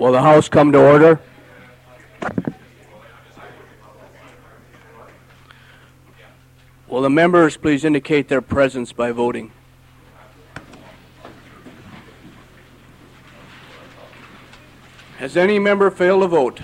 Will the House come to order? Will the members please indicate their presence by voting? Has any member failed to vote?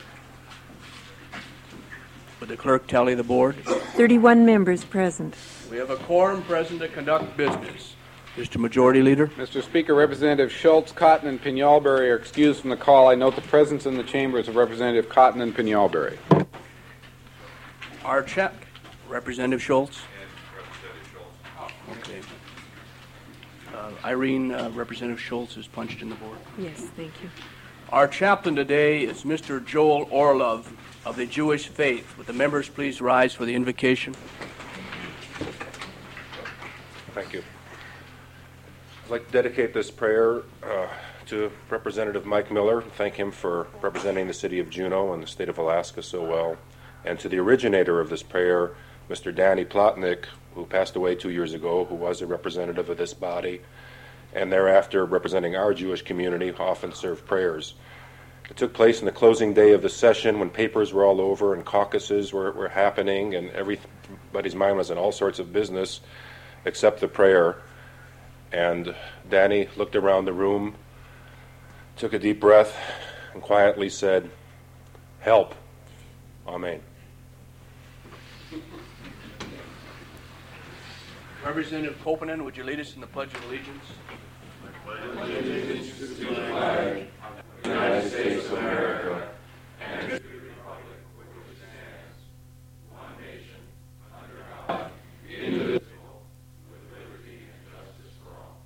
Would the clerk tally the board? 31 members present. We have a quorum present to conduct business. Mr. Majority Leader. Mr. Speaker, Representative Schultz, Cotton, and Pinalberry are excused from the call. I note the presence in the chambers of Representative Cotton and Pinalberry. Our check. Representative Schultz. Okay. Irene, Representative Schultz is punched in the board. Yes, thank you. Our chaplain today is Mr. Joel Orlov of the Jewish faith. Would the members please rise for the invocation? Thank you. I'd like to dedicate this prayer to Representative Mike Miller, thank him for representing the city of Juneau and the state of Alaska so well, and to the originator of this prayer, Mr. Danny Plotnick, who passed away 2 years ago, who was a representative of this body, and thereafter representing our Jewish community, often served prayers. It took place in the closing day of the session when papers were all over and caucuses were happening and everybody's mind was on all sorts of business except the prayer. And Danny looked around the room, took a deep breath, and quietly said, "Help. Amen." Representative Koponen, would you lead us in the Pledge of Allegiance? I pledge allegiance to the flag of the United States of America and to the republic for which it stands, one nation, under God, indivisible, with liberty and justice for all.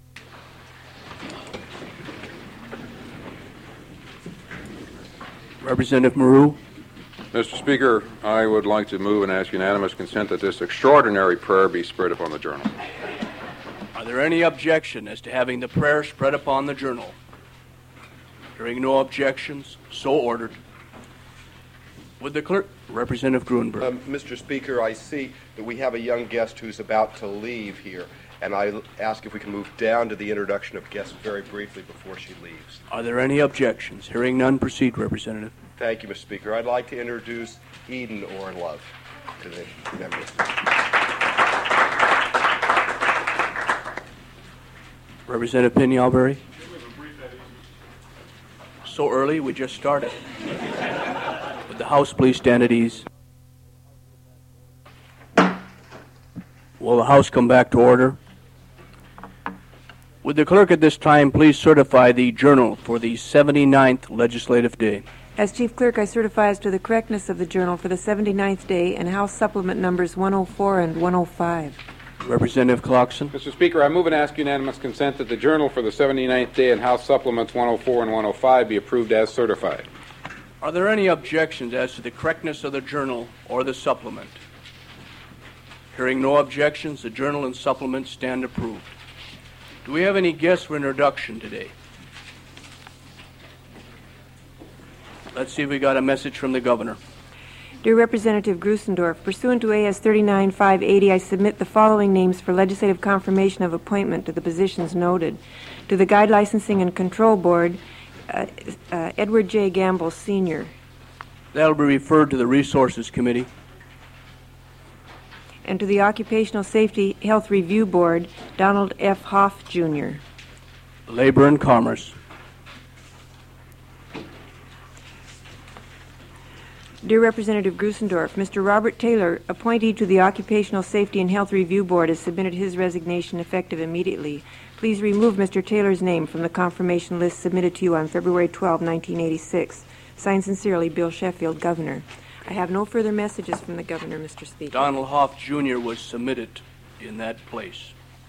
Representative Maru. Mr. Speaker, I would like to move and ask unanimous consent that this extraordinary prayer be spread upon the journal. Are there any objection as to having the prayer spread upon the journal? Hearing no objections, so ordered. Would the clerk, Representative Gruenberg. Mr. Speaker, I see that we have a young guest who's about to leave here, and I ask if we can move down to the introduction of guests very briefly before she leaves. Are there any objections? Hearing none, proceed, Representative. Thank you, Mr. Speaker. I'd like to introduce Eden Orlov to the members. Representative Pinalberry. So early, we just started. Would the House please stand at ease? Will the House come back to order? Would the clerk at this time please certify the journal for the 79th legislative day? As Chief Clerk, I certify as to the correctness of the journal for the 79th day and House Supplement numbers 104 and 105. Representative Clarkson. Mr. Speaker, I move and ask unanimous consent that the journal for the 79th day and House Supplements 104 and 105 be approved as certified. Are there any objections as to the correctness of the journal or the supplement? Hearing no objections, the journal and supplement stand approved. Do we have any guests for introduction today? Let's see if we got a message from the governor. Dear Representative Grusendorf, pursuant to AS 39-580, I submit the following names for legislative confirmation of appointment to the positions noted. To the Guide Licensing and Control Board, Edward J. Gamble, Sr. That will be referred to the Resources Committee. And to the Occupational Safety Health Review Board, Donald F. Hoff, Jr. Labor and Commerce. Dear Representative Grusendorf, Mr. Robert Taylor, appointee to the Occupational Safety and Health Review Board, has submitted his resignation effective immediately. Please remove Mr. Taylor's name from the confirmation list submitted to you on February 12, 1986. Signed sincerely, Bill Sheffield, Governor. I have no further messages from the Governor, Mr. Speaker. Donald Hoff, Jr. was submitted in that place.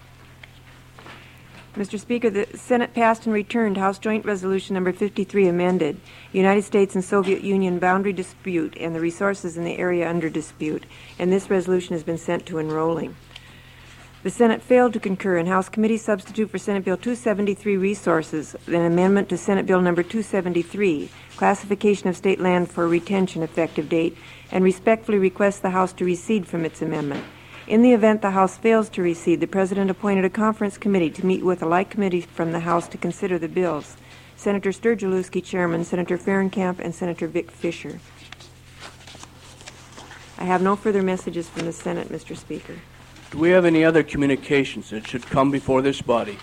Mr. Speaker, the Senate passed and returned House Joint Resolution number 53 amended, United States and Soviet Union boundary dispute and the resources in the area under dispute, and this resolution has been sent to enrolling. The Senate failed to concur in House Committee Substitute for Senate Bill 273 Resources, an amendment to Senate Bill number 273, Classification of State Land for Retention effective date, and respectfully requests the House to recede from its amendment. In the event the House fails to recede, the President appointed a conference committee to meet with a like committee from the House to consider the bills. Senator Sturgielewski, Chairman, Senator Fahrenkamp, and Senator Vic Fisher. I have no further messages from the Senate, Mr. Speaker. Do we have any other communications that should come before this body?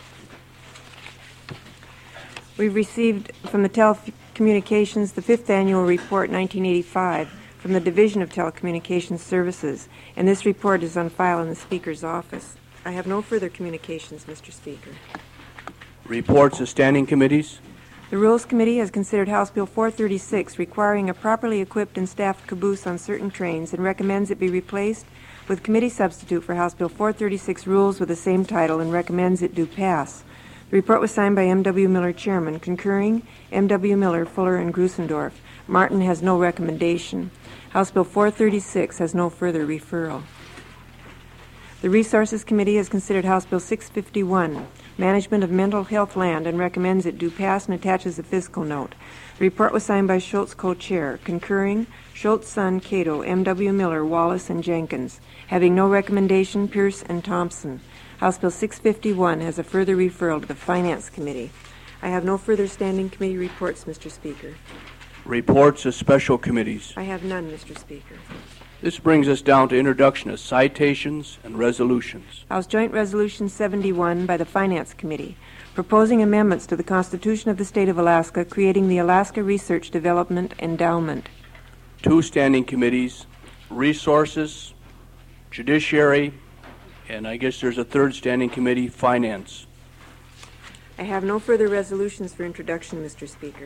We've received from the Telecommunications the 5th Annual Report 1985 from the Division of Telecommunications Services, and this report is on file in the Speaker's office. I have no further communications, Mr. Speaker. Reports of standing committees. The Rules Committee has considered House Bill 436 requiring a properly equipped and staffed caboose on certain trains and recommends it be replaced with committee substitute for House Bill 436 Rules with the same title and recommends it do pass. The report was signed by M.W. Miller, Chairman. Concurring, M.W. Miller, Fuller, and Grusendorf. Martin has no recommendation. House Bill 436 has no further referral. The Resources Committee has considered House Bill 651, Management of Mental Health Land, and recommends it do pass and attaches a fiscal note. The report was signed by Schultz, co-chair. Concurring, Schultz, Son, Cato, M.W. Miller, Wallace, and Jenkins. Having no recommendation, Pierce and Thompson. House Bill 651 has a further referral to the Finance Committee. I have no further standing committee reports, Mr. Speaker. Reports of special committees. I have none, Mr. Speaker. This brings us down to introduction of citations and resolutions. House Joint Resolution 71 by the Finance Committee, proposing amendments to the Constitution of the State of Alaska, creating the Alaska Research Development Endowment. 2 standing committees, Resources, Judiciary, and I guess there's a 3rd standing committee, Finance. I have no further resolutions for introduction, Mr. Speaker.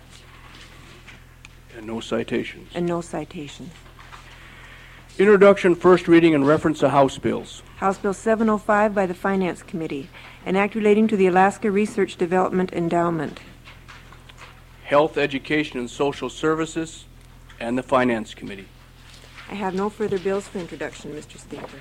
And no citations. And no citations. Introduction, first reading, and reference to House bills. House Bill 705 by the Finance Committee, an act relating to the Alaska Research Development Endowment. Health, Education, and Social Services, and the Finance Committee. I have no further bills for introduction, Mr. Speaker.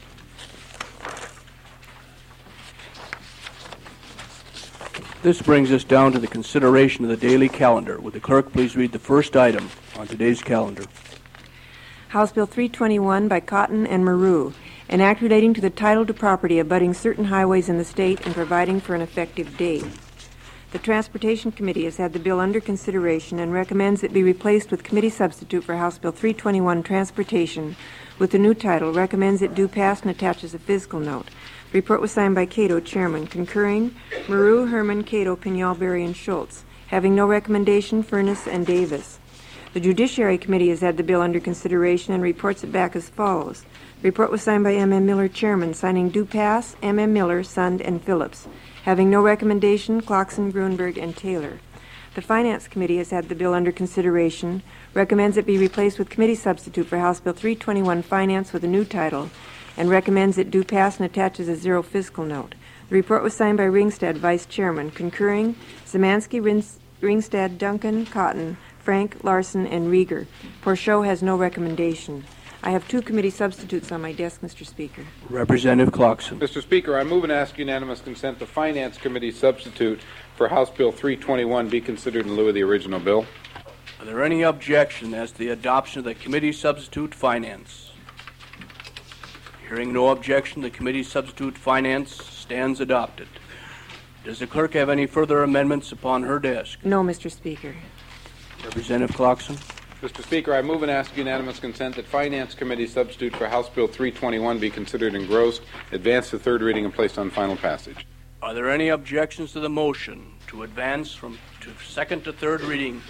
This brings us down to the consideration of the daily calendar. Would the clerk please read the first item on today's calendar? House Bill 321 by Cotton and Maru, an act relating to the title to property abutting certain highways in the state and providing for an effective date. The Transportation Committee has had the bill under consideration and recommends it be replaced with committee substitute for House Bill 321 Transportation with the new title, recommends it do pass and attaches a fiscal note. The report was signed by Cato, Chairman. Concurring, Maru, Herman, Cato, Pinalberry, and Schultz. Having no recommendation, Furness and Davis. The Judiciary Committee has had the bill under consideration and reports it back as follows. The report was signed by M.M. Miller, Chairman, signing do pass, M.M. Miller, Sund, and Phillips. Having no recommendation, Clarkson, Grunberg, and Taylor. The Finance Committee has had the bill under consideration, recommends it be replaced with committee substitute for House Bill 321 Finance with a new title, and recommends it do pass and attaches a 0 fiscal note. The report was signed by Ringstad, Vice Chairman. Concurring, Zemansky, Ringstad, Duncan, Cotton, Frank, Larson, and Rieger. Porchot has no recommendation. I have 2 committee substitutes on my desk, Mr. Speaker. Representative Clarkson. Mr. Speaker, I move and ask unanimous consent the Finance Committee substitute for House Bill 321 be considered in lieu of the original bill. Are there any objections as to the adoption of the committee substitute Finance? Hearing no objection, the committee substitute Finance stands adopted. Does the clerk have any further amendments upon her desk? No, Mr. Speaker. Representative Clarkson. Mr. Speaker, I move and ask unanimous consent that Finance Committee substitute for House Bill 321 be considered engrossed, advanced to 3rd reading, and placed on final passage. Are there any objections to the motion to advance from 2nd to 3rd reading?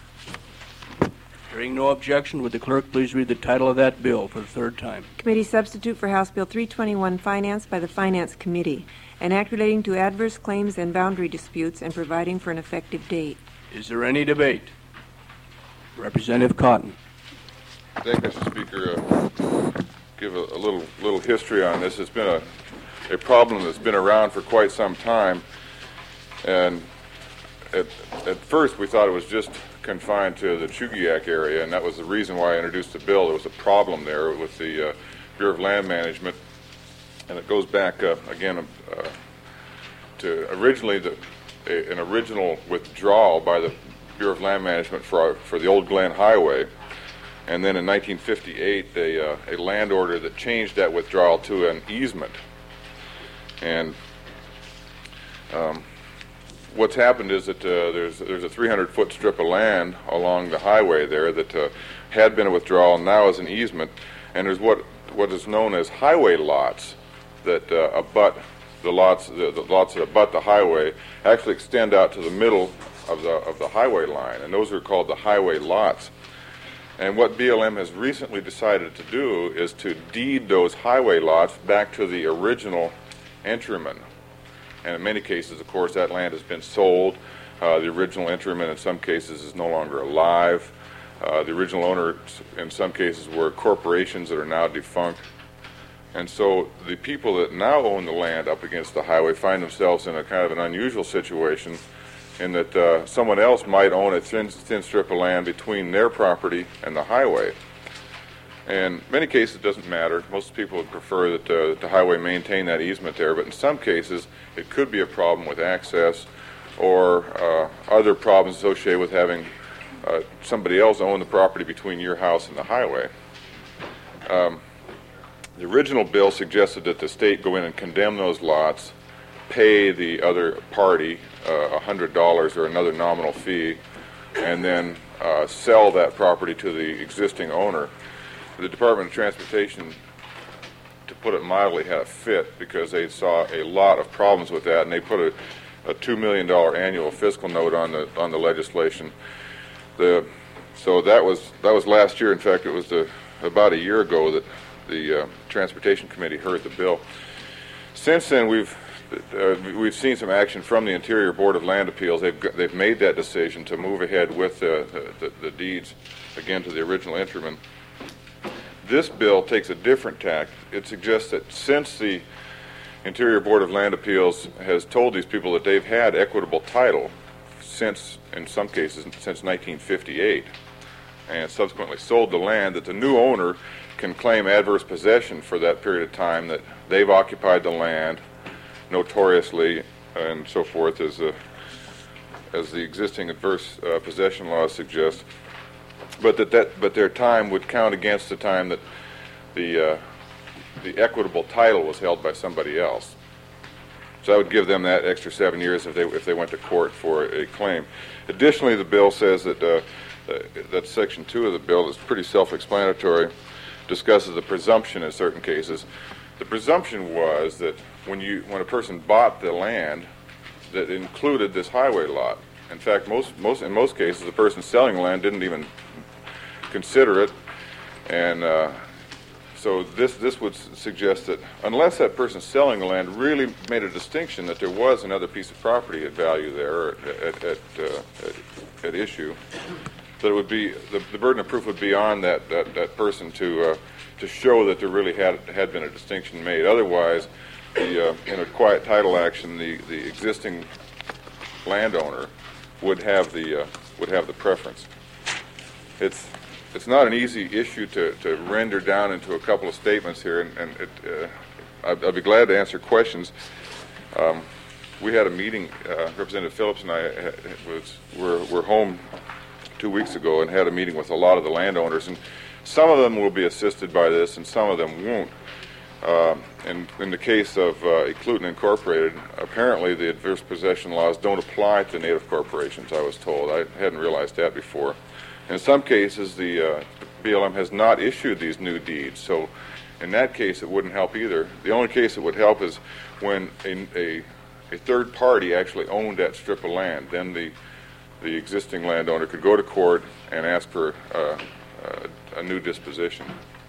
Hearing no objection, would the clerk please read the title of that bill for the 3rd time? Committee substitute for House Bill 321 Finance by the Finance Committee, an act relating to adverse claims and boundary disputes and providing for an effective date. Is there any debate? Representative Cotton. Thank you, Mr. Speaker. Give a little history on this. It's been a problem that's been around for quite some time, and at first we thought it was just confined to the Chugiak area, and that was the reason why I introduced the bill. There was a problem there with the Bureau of Land Management, and it goes back again to originally an original withdrawal by the Bureau of Land Management for the Old Glen Highway, and then in 1958 a land order that changed that withdrawal to an easement. And what's happened is that there's a 300-foot strip of land along the highway there that had been a withdrawal and now is an easement, and there's what is known as highway lots that abut the lots that abut the highway actually extend out to the middle of the highway line, and those are called the highway lots. And what BLM has recently decided to do is to deed those highway lots back to the original entryman. And in many cases, of course, that land has been sold. The original entryman in some cases is no longer alive. The original owners in some cases were corporations that are now defunct. And so the people that now own the land up against the highway find themselves in a kind of an unusual situation in that someone else might own a thin strip of land between their property and the highway. In many cases, it doesn't matter. Most people would prefer that the highway maintain that easement there, but in some cases, it could be a problem with access or other problems associated with having somebody else own the property between your house and the highway. The original bill suggested that the state go in and condemn those lots, pay the other party $100 or another nominal fee, and then sell that property to the existing owner. The Department of Transportation, to put it mildly, had a fit because they saw a lot of problems with that, and they put a $2 million annual fiscal note on the legislation. So that was last year. In fact, it was about a year ago that the Transportation Committee heard the bill. Since then, we've seen some action from the Interior Board of Land Appeals. They've made that decision to move ahead with the deeds again to the original entryman. This bill takes a different tack. It suggests that since the Interior Board of Land Appeals has told these people that they've had equitable title since, in some cases, since 1958, and subsequently sold the land, that the new owner can claim adverse possession for that period of time that they've occupied the land notoriously and so forth, as the existing adverse possession laws suggest. But but their time would count against the time that the equitable title was held by somebody else. So that would give them that extra 7 years if they went to court for a claim. Additionally, the bill says that that Section 2 of the bill is pretty self-explanatory, discusses the presumption in certain cases. The presumption was that when a person bought the land, that included this highway lot. In fact, in most cases, the person selling the land didn't even consider it, and so this would suggest that unless that person selling the land really made a distinction that there was another piece of property at value there, at issue, that it would be the burden of proof would be on that person to show that there really had been a distinction made. Otherwise, in a quiet title action, the existing landowner would have the preference. It's not an easy issue to render down into a couple of statements here, and I'd be glad to answer questions. We had a meeting. Representative Phillips and I were home 2 weeks ago and had a meeting with a lot of the landowners, and some of them will be assisted by this, and some of them won't. And in the case of Eklutna Incorporated, apparently the adverse possession laws don't apply to native corporations, I was told. I hadn't realized that before. In some cases, the BLM has not issued these new deeds, so in that case it wouldn't help either. The only case it would help is when a third party actually owned that strip of land. Then the existing landowner could go to court and ask for a new disposition.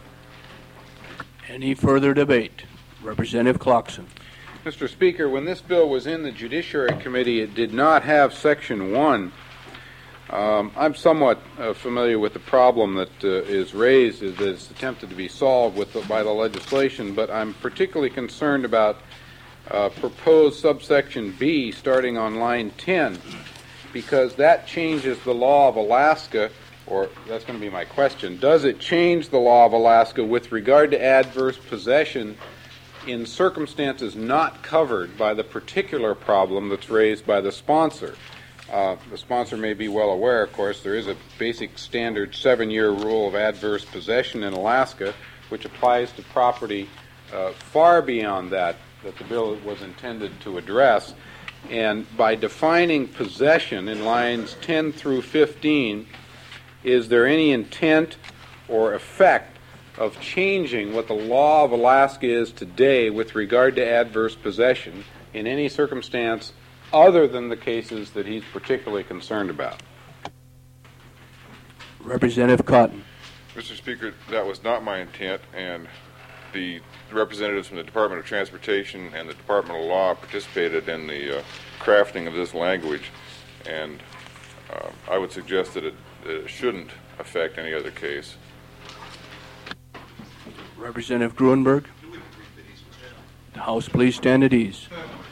Any further debate? Representative Clarkson. Mr. Speaker, when this bill was in the Judiciary Committee, it did not have Section 1. I'm somewhat familiar with the problem that is raised, that is attempted to be solved by the legislation, but I'm particularly concerned about proposed subsection B starting on line 10, because that changes the law of Alaska, or that's going to be my question. Does it change the law of Alaska with regard to adverse possession in circumstances not covered by the particular problem that's raised by the sponsor? The sponsor may be well aware, of course, there is a basic standard 7-year rule of adverse possession in Alaska, which applies to property far beyond that the bill was intended to address. And by defining possession in lines 10 through 15, is there any intent or effect of changing what the law of Alaska is today with regard to adverse possession in any circumstance other than the cases that he's particularly concerned about? Representative Cotton. Mr. Speaker, that was not my intent, and the representatives from the Department of Transportation and the Department of Law participated in the crafting of this language, and I would suggest that it shouldn't affect any other case. Representative Gruenberg. The House, please stand at ease.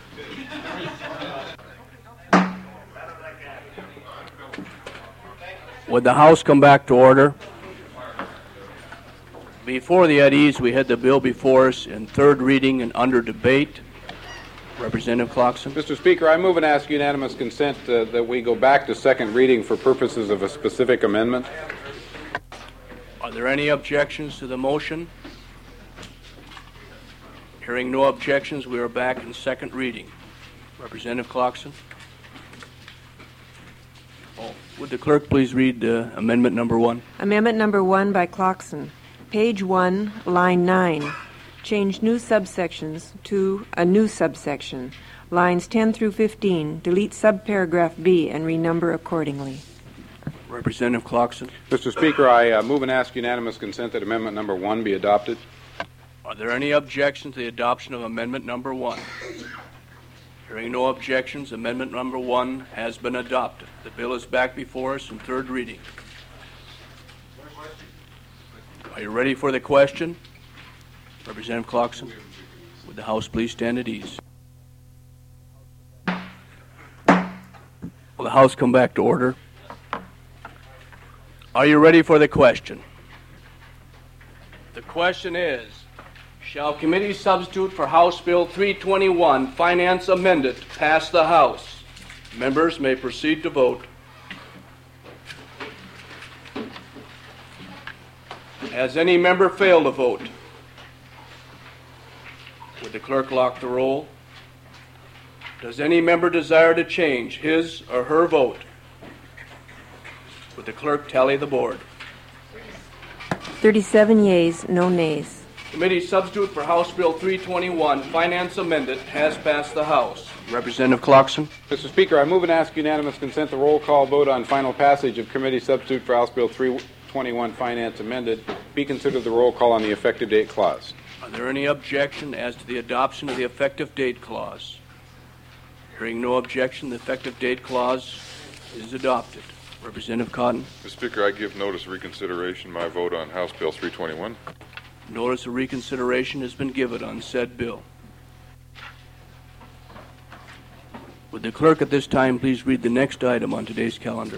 Would the House come back to order? Before the at ease, we had the bill before us in third reading and under debate. Representative Clarkson. Mr. Speaker, I move and ask unanimous consent that we go back to second reading for purposes of a specific amendment. Are there any objections to the motion? Hearing no objections, we are back in second reading. Representative Clarkson. Would the clerk please read amendment number 1? Amendment number 1 by Clarkson. Page 1, line 9. Change new subsections to a new subsection. Lines 10 through 15. Delete subparagraph B and renumber accordingly. Representative Clarkson. Mr. Speaker, I move and ask unanimous consent that amendment number 1 be adopted. Are there any objections to the adoption of amendment number 1? Hearing no objections, amendment number 1 has been adopted. The bill is back before us in third reading. Are you ready for the question? Representative Clarkson, would the House please stand at ease? Will the House come back to order? Are you ready for the question? The question is, shall committee substitute for House Bill 321, Finance Amended, pass the House? Members may proceed to vote. Has any member failed to vote? Would the clerk lock the roll? Does any member desire to change his or her vote? Would the clerk tally the board? 37 yeas, no nays. Committee substitute for House Bill 321, Finance Amended, has passed the House. Representative Clarkson. Mr. Speaker, I move and ask unanimous consent the roll call vote on final passage of committee substitute for House Bill 321, Finance Amended, be considered the roll call on the effective date clause. Are there any objection as to the adoption of the effective date clause? Hearing no objection, the effective date clause is adopted. Representative Cotton. Mr. Speaker, I give notice of reconsideration my vote on House Bill 321. Notice of reconsideration has been given on said bill. Would the clerk at this time please read the next item on today's calendar?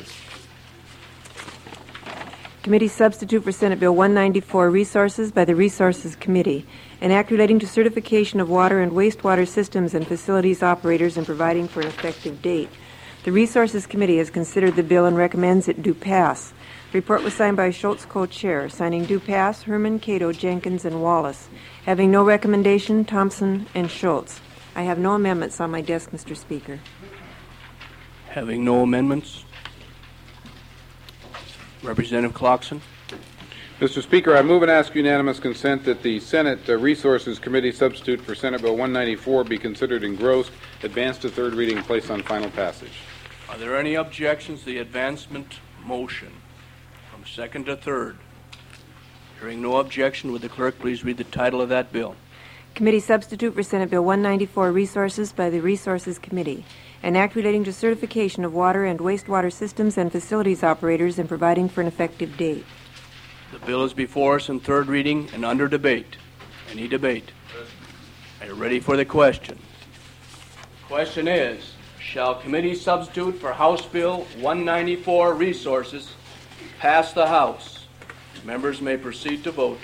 Committee substitute for Senate Bill 194, Resources, by the Resources Committee, an act relating to certification of water and wastewater systems and facilities operators and providing for an effective date. The Resources Committee has considered the bill and recommends it do pass. The report was signed by Schultz, co-chair. Signing do pass, Herman, Cato, Jenkins, and Wallace. Having no recommendation, Thompson and Schultz. I have no amendments on my desk, Mr. Speaker. Having no amendments, Representative Clarkson. Mr. Speaker, I move and ask unanimous consent that the Senate Resources Committee substitute for Senate Bill 194 be considered engrossed, advanced to third reading, placed on final passage. Are there any objections to the advancement motion from second to third? Hearing no objection, would the clerk please read the title of that bill? Committee substitute for Senate Bill 194, Resources, by the Resources Committee, an act relating to certification of water and wastewater systems and facilities operators and providing for an effective date. The bill is before us in third reading and under debate. Any debate? Are you ready for the question? The question is, shall committee substitute for House Bill 194, Resources, pass the House? Members may proceed to vote.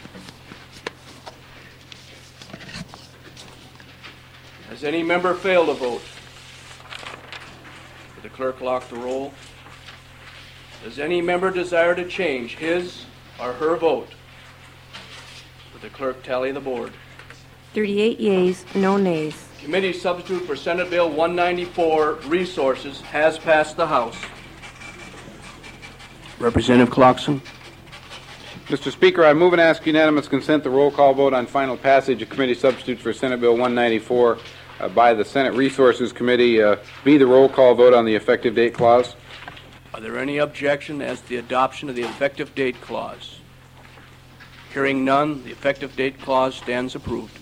Has any member failed to vote? Would the clerk lock the roll? Does any member desire to change his or her vote? Would the clerk tally the board? 38 yeas, no nays. Committee substitute for Senate Bill 194, Resources, has passed the House. Representative Clarkson. Mr. Speaker, I move and ask unanimous consent the roll call vote on final passage of committee substitutes for Senate Bill 194 by the Senate Resources Committee be the roll call vote on the effective date clause. Are there any objection as to the adoption of the effective date clause? Hearing none, the effective date clause stands approved.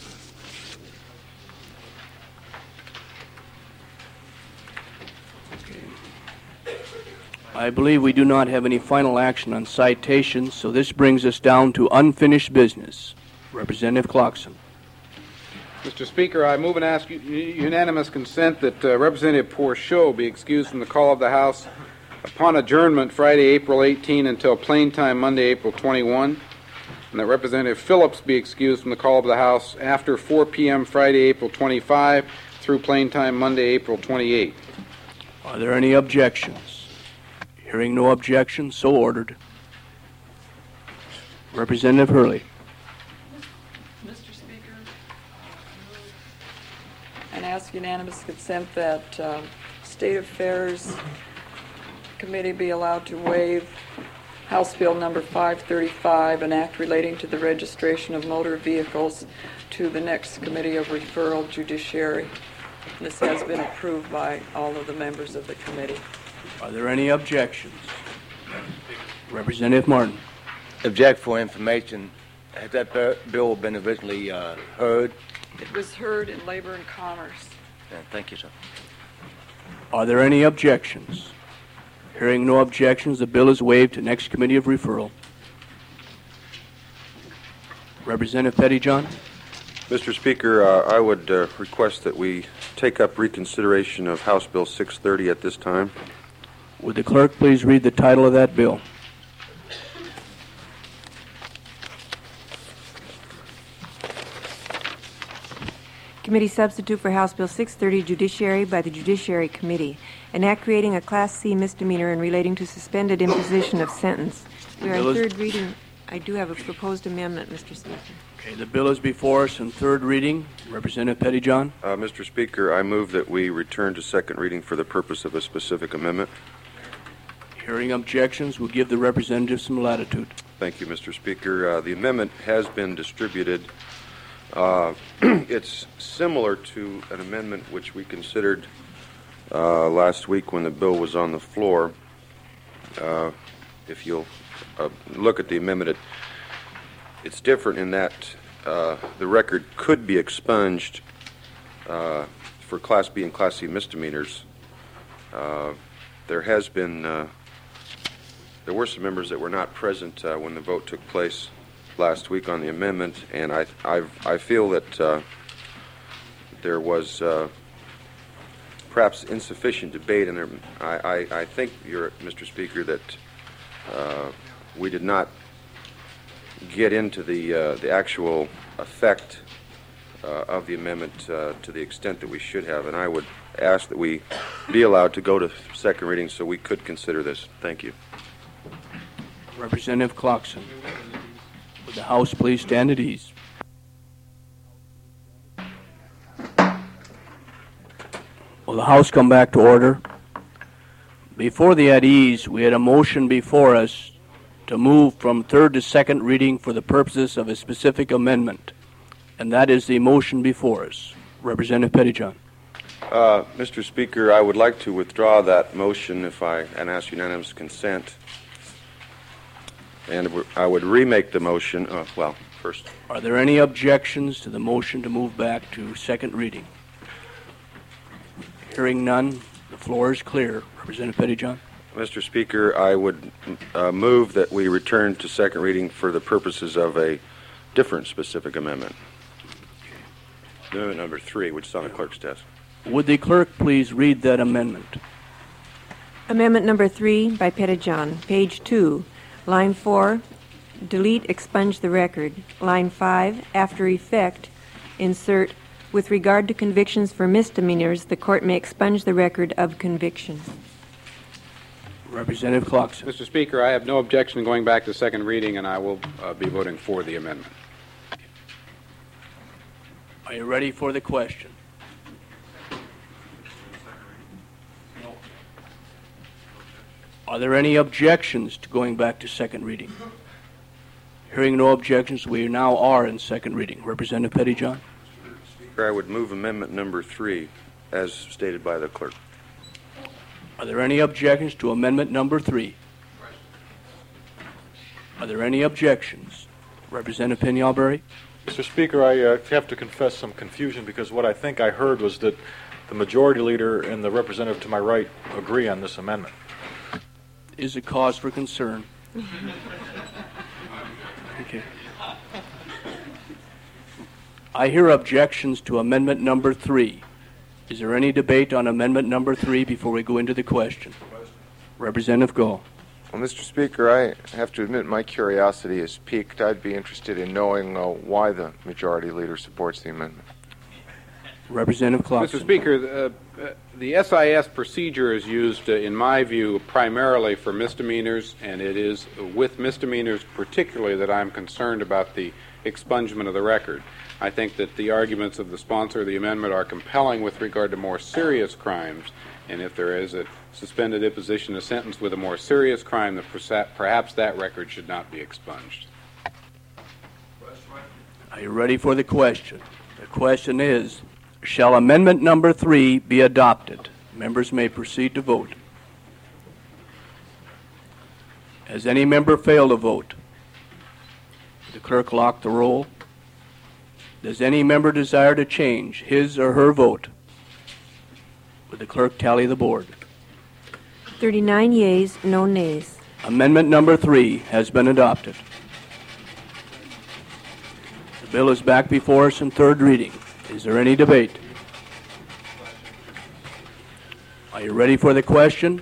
I believe we do not have any final action on citations, so this brings us down to unfinished business. Representative Clarkson. Mr. Speaker, I move and ask unanimous consent that Representative Pourchot be excused from the call of the House upon adjournment Friday, April 18 until plain time Monday, April 21, and that Representative Phillips be excused from the call of the House after 4 p.m. Friday, April 25 through plain time Monday, April 28. Are there any objections? Hearing no objections, so ordered. Representative Hurley. Mr. Speaker, and ask unanimous consent that State Affairs Committee be allowed to waive House Bill number 535, an act relating to the registration of motor vehicles, to the next Committee of Referral, Judiciary. This has been approved by all of the members of the committee. Are there any objections? Representative Martin. Object for information. Has that bill been originally heard? It was heard in Labor and Commerce. Yeah, thank you, sir. Are there any objections? Hearing no objections, the bill is waived to next Committee of Referral. Representative Pettyjohn. Mr. Speaker, I would request that we take up reconsideration of House Bill 630 at this time. Would the clerk please read the title of that bill? Committee substitute for House Bill 630, Judiciary, by the Judiciary Committee. An act creating a Class C misdemeanor and relating to suspended imposition of sentence. We are in third reading. I do have a proposed amendment, Mr. Speaker. Okay, the bill is before us in third reading. Representative Pettyjohn. Mr. Speaker, I move that we return to second reading for the purpose of a specific amendment. Hearing objections, we'll give the representative some latitude. Thank you, Mr. Speaker. The amendment has been distributed. It's similar to an amendment which we considered last week when the bill was on the floor. If you'll look at the amendment, it's different in that the record could be expunged for Class B and Class C misdemeanors. There were some members that were not present when the vote took place last week on the amendment, and I feel that there was perhaps insufficient debate, and I think, Mr. Speaker, that we did not get into the actual effect of the amendment to the extent that we should have, and I would ask that we be allowed to go to second reading so we could consider this. Thank you. Representative Clarkson. Would the House please stand at ease? Will the House come back to order? Before the at ease, we had a motion before us to move from third to second reading for the purposes of a specific amendment, and that is the motion before us. Representative Pettyjohn. Mr. Speaker, I would like to withdraw that motion and ask unanimous consent. And I would remake the motion. First. Are there any objections to the motion to move back to second reading? Hearing none, the floor is clear. Representative Pettyjohn. Mr. Speaker, I would move that we return to second reading for the purposes of a different specific amendment. Amendment number 3, which is on the clerk's desk. Would the clerk please read that amendment? Amendment number 3 by Pettyjohn, page 2. Line 4, delete, expunge the record. Line 5, after effect, insert, with regard to convictions for misdemeanors, the court may expunge the record of convictions. Representative Clarkson. Mr. Speaker, I have no objection to going back to second reading, and I will be voting for the amendment. Are you ready for the question? Are there any objections to going back to second reading? Hearing no objections, we now are in second reading. Representative Pettyjohn? Speaker, I would move amendment number 3 as stated by the clerk. Are there any objections to amendment number 3? Are there any objections? Representative Pinialbury? Mr. Speaker, I have to confess some confusion because what I think I heard was that the majority leader and the representative to my right agree on this amendment. Is a cause for concern. Okay. I hear objections to amendment number 3. Is there any debate on amendment number 3 before we go into the question? Representative Gall. Well, Mr. Speaker, I have to admit my curiosity is piqued. I'd be interested in knowing why the majority leader supports the amendment. Representative Clarkson. Mr. Speaker, the SIS procedure is used, in my view, primarily for misdemeanors, and it is with misdemeanors particularly that I'm concerned about the expungement of the record. I think that the arguments of the sponsor of the amendment are compelling with regard to more serious crimes, and if there is a suspended imposition of sentence with a more serious crime, then perhaps that record should not be expunged. Are you ready for the question? The question is, shall amendment number 3 be adopted? Members may proceed to vote. Has any member failed to vote? The clerk lock the roll. Does any member desire to change his or her vote? Would the clerk tally the board? 39 yeas, no nays. Amendment number 3 has been adopted. The bill is back before us in third reading. Is there any debate? Are you ready for the question?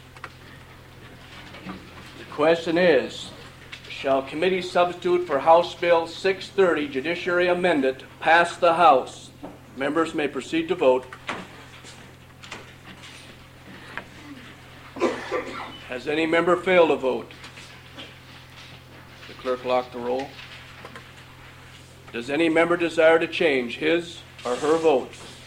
The question is, shall committee substitute for House Bill 630, Judiciary Amendment, pass the House? Members may proceed to vote. Has any member failed to vote? The clerk lock the roll. Does any member desire to change his or her vote?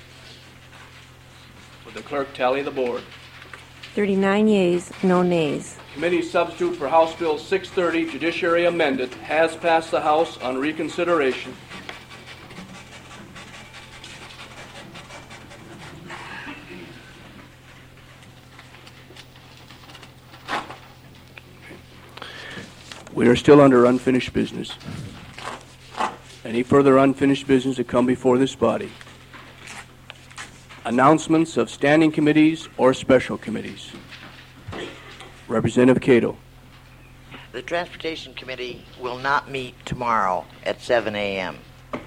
Would the clerk tally the board? 39 yeas, no nays. Committee substitute for House Bill 630, Judiciary Amendment, has passed the House on reconsideration. We are still under unfinished business. Any further unfinished business to come before this body? Announcements of standing committees or special committees. Representative Cato. The Transportation Committee will not meet tomorrow at 7 a.m.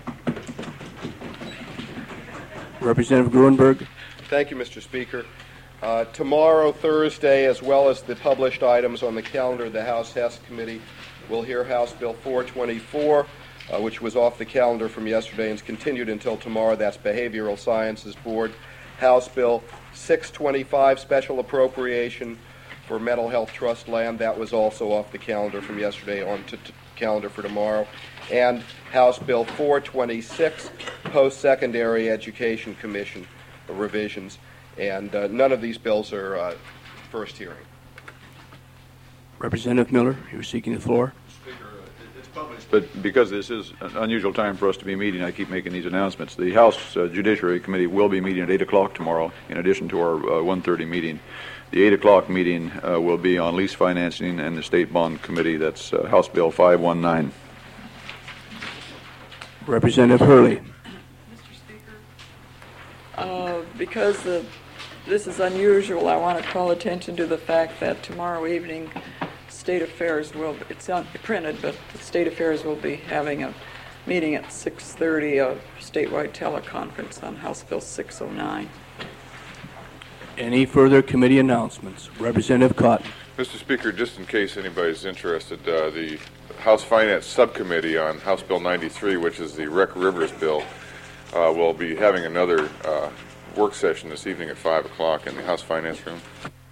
Representative Gruenberg. Thank you, Mr. Speaker. Tomorrow, Thursday, as well as the published items on the calendar of the House Hess Committee, we'll hear House Bill 424, which was off the calendar from yesterday and is continued until tomorrow. That's Behavioral Sciences Board. House Bill 625, Special Appropriation for Mental Health Trust Land. That was also off the calendar from yesterday on to calendar for tomorrow. And House Bill 426, Post-Secondary Education Commission revisions. And none of these bills are first hearing. Representative Miller, you're seeking the floor. It's published, but because this is an unusual time for us to be meeting, I keep making these announcements. The House Judiciary Committee will be meeting at 8 o'clock tomorrow, in addition to our 1:30 meeting. The 8 o'clock meeting will be on lease financing and the State Bond Committee. That's House Bill 519. Representative Hurley. Mr. Speaker, because this is unusual, I want to call attention to the fact that tomorrow evening State Affairs it's not printed, but the State Affairs will be having a meeting at 6:30, a statewide teleconference on House Bill 609. Any further committee announcements? Representative Cotton. Mr. Speaker, just in case anybody's interested, the House Finance Subcommittee on House Bill 93, which is the Wreck Rivers bill, will be having another work session this evening at 5 o'clock in the House Finance Room.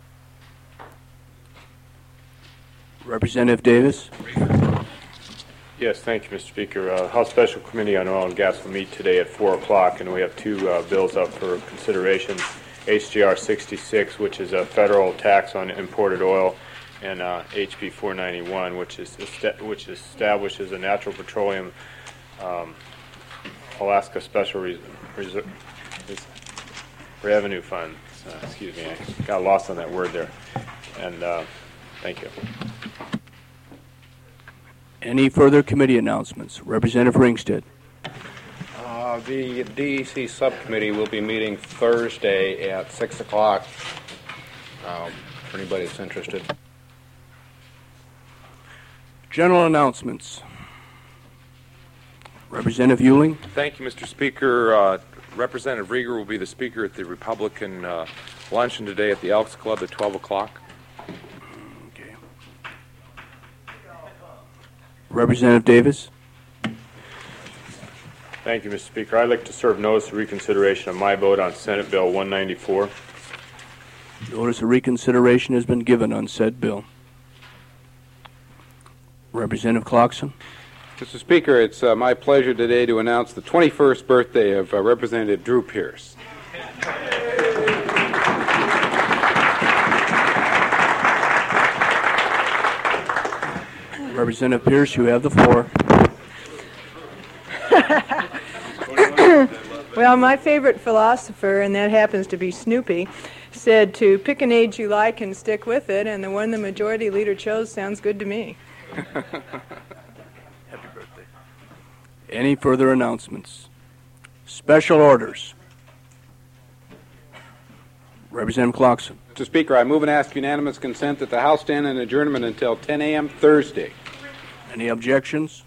Representative Davis. Yes, thank you, Mr. Speaker. House Special Committee on Oil and Gas will meet today at 4 o'clock, and we have two bills up for consideration. HJR 66, which is a federal tax on imported oil, and HB 491, which establishes a natural petroleum Alaska Special Revenue Fund. Excuse me, I got lost on that word there. And thank you. Any further committee announcements? Representative Ringstead. The DEC subcommittee will be meeting Thursday at 6 o'clock for anybody that's interested. General announcements. Representative Euling. Thank you, Mr. Speaker. Representative Rieger will be the speaker at the Republican luncheon today at the Elks Club at 12 o'clock. Okay. Representative Davis. Thank you, Mr. Speaker. I'd like to serve notice of reconsideration of my vote on Senate Bill 194. Notice of reconsideration has been given on said bill. Representative Clarkson. Mr. Speaker, it's my pleasure today to announce the 21st birthday of Representative Drew Pierce. Representative Pierce, you have the floor. Well, my favorite philosopher, and that happens to be Snoopy, said to pick an age you like and stick with it, and the one the majority leader chose sounds good to me. Happy birthday. Any further announcements? Special orders. Representative Clarkson. Mr. Speaker, I move and ask unanimous consent that the House stand in adjournment until 10 a.m. Thursday. Any objections?